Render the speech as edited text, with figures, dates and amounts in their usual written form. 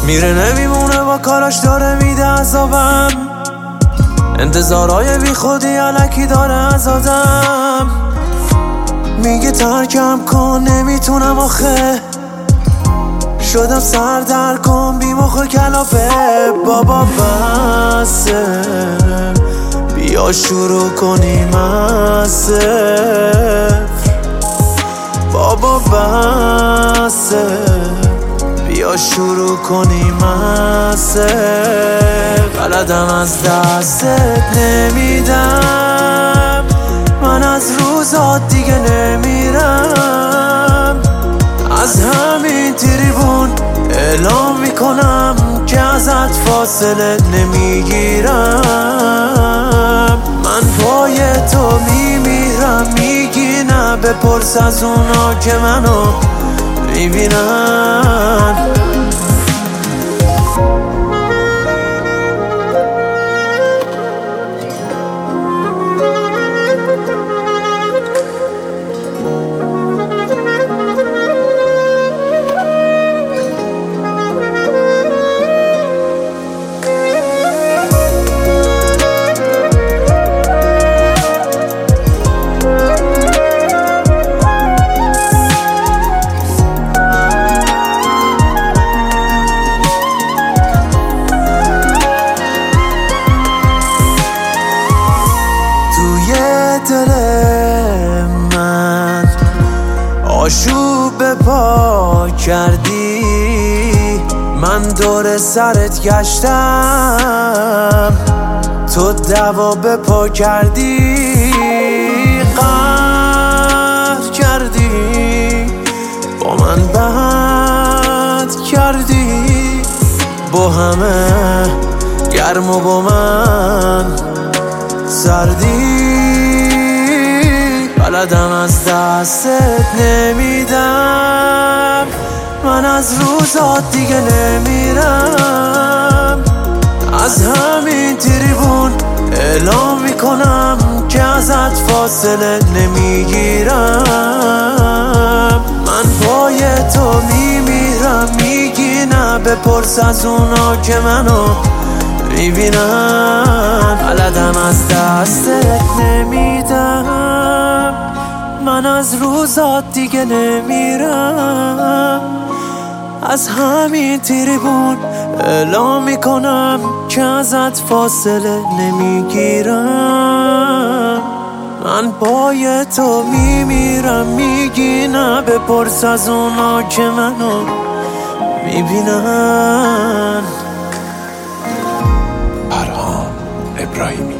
میره نمیمونه با کاراش داره میده عذابم، انتظارای بی خودی علکی داره از آدم. میگه ترکم کن نمیتونم آخه، شدم سردر کن بی مخ و کلافه. بابا بسه بیا شروع کنیم از صفر. بابا بسه بیا شروع کنیم از صفر. بلدم از دستت نمیدم، من از روزات دیگه نمیرم. از همین تریبون اعلام میکنم که ازت فاصله نمیگیرم. من پای تو میمیرم، میگی نه بپرس از اونا که منو میبینن. دل من آشوب به پا کردی، من دور سرت گشتم تو دوا به پا کردی. قهر کردی با من بد کردی، با همه گرم و با من سردی. بلدم از دستت نمیدم، من از روزات دیگه نمیرم. از همین تریبون اعلام میکنم که ازت فاصله نمیگیرم. من پای تو میمیرم، میگی نه بپرس از اونا که منو میبینن. بلدم از دستت نمیدم، من از روزات دیگه نمیرم. از همین تریبون اعلام میکنم که ازت فاصله نمیگیرم. من پای تو میمیرم، میگی نه بپرس از اونا که منو میبینن. پرهام ابراهیمی